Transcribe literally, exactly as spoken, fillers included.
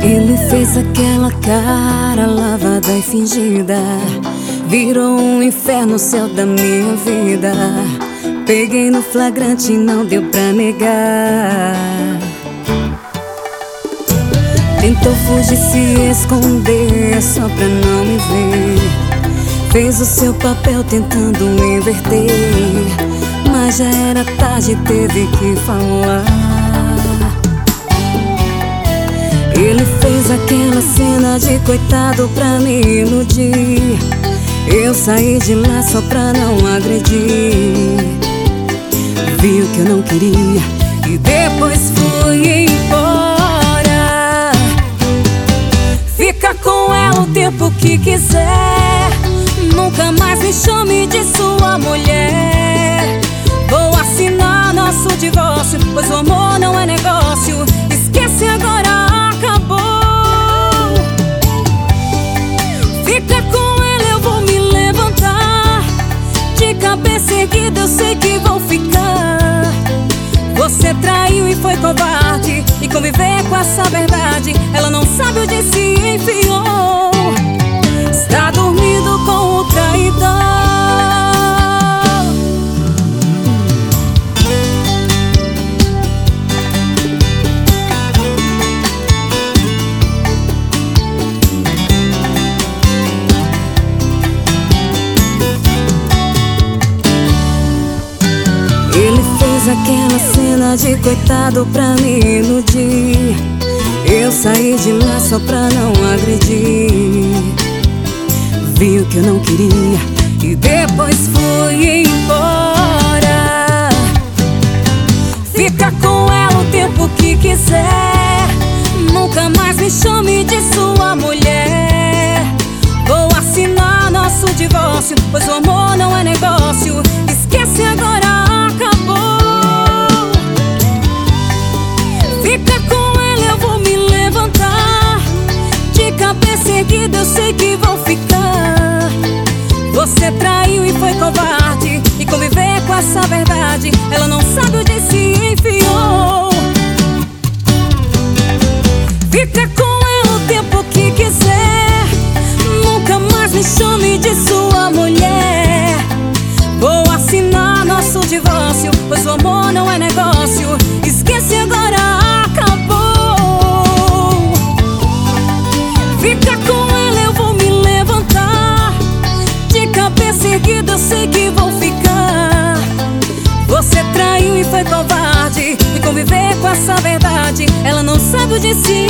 Ele fez aquela cara lavada e fingida, virou um inferno o céu da minha vida. Peguei no flagrante e não deu pra negar. Tentou fugir, se esconder só pra não me ver. Fez o seu papel tentando inverter, mas já era tarde, teve que falar. Ele fez aquela cena de coitado pra me iludir. Eu saí de lá só pra não agredir. Viu que eu não queria e depois fui embora. Fica com ela o tempo que quiser, nunca mais me chame de sua mulher. Vou assinar nosso divórcio, pois o amor não é negócio. Esquece agora, acabou. Fica com ela, eu vou me levantar. De cabeça erguida eu sei que vou ficar. Você traiu e foi covarde, e conviver com essa verdade, ela não sabe onde se enfiou. Está dormindo com o traidor. Ele fez aquela cena de coitado pra me iludir. Eu saí de lá só pra não agredir. Viu que eu não queria e depois fui embora. Fica com ela o tempo que quiser, nunca mais me chame de sua mulher. Vou assinar nosso divórcio, pois o amor não é negócio. Esquece agora, acabou. Fica com ela, eu vou me levantar. De cabeça erguida eu sei que vou ficar. Você traiu e foi covarde, e conviver com essa verdade, ela não sabe onde se enfiou. Fica com ela o tempo que quiser, nunca mais me chame de sua mulher. Vou assinar nosso divórcio, pois o amor não é negócio. Esquece agora, acabou. Fica com ela, eu vou me levantar. De cabeça erguida eu sei que vou ficar. Você traiu e foi covarde, e conviver com essa verdade, ela não sabe onde se